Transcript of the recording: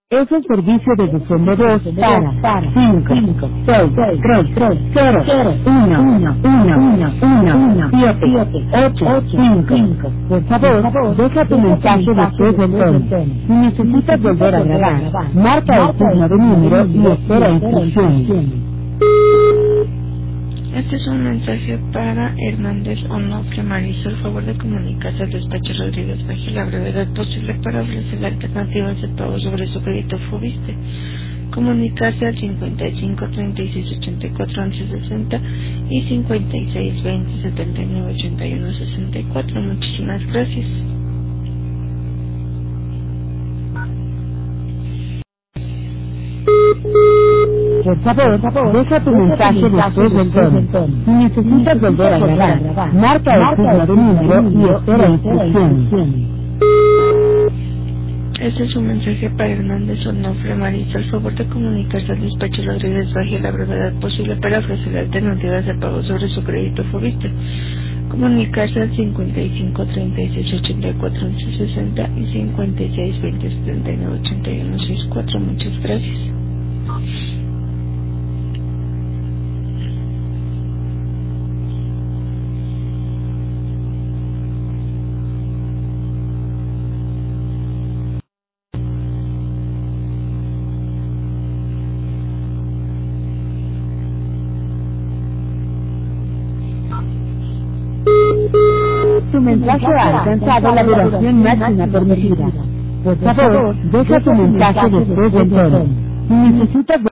Es el servicio de buzón de voz para 5, 6, 3, 0, 1, 7, 8, 5. Por favor, deja tu mensaje después del tono. Si necesitas volver a grabar, marca el signo de número y espera instrucciones. Este es un mensaje para Hernández Onofre Marisol. Por favor de comunicarse al despacho Rodríguez Bajo la brevedad posible para ofrecer alternativas de pago sobre su crédito Fobiste. Comunicarse al 55 36 84 11 60 y 56 20 79 81 64. Muchísimas gracias. Por favor, deja tu mensaje después del tono. Si necesitas volver a grabar, marca el signo de número y espera instrucciones. Este es un mensaje para Hernández Onofre Marisol. Al favor de comunicarse al despacho Rodríguez Bajo la brevedad posible para ofrecer alternativas de pago sobre su crédito Fobiste. Comunicarse al 55 36 84 11 60 y 56 20 79 81 64. Muchas gracias. Tu mensaje ha alcanzado la duración máxima permitida. Por favor, deja tu mensaje después del tono. Si necesitas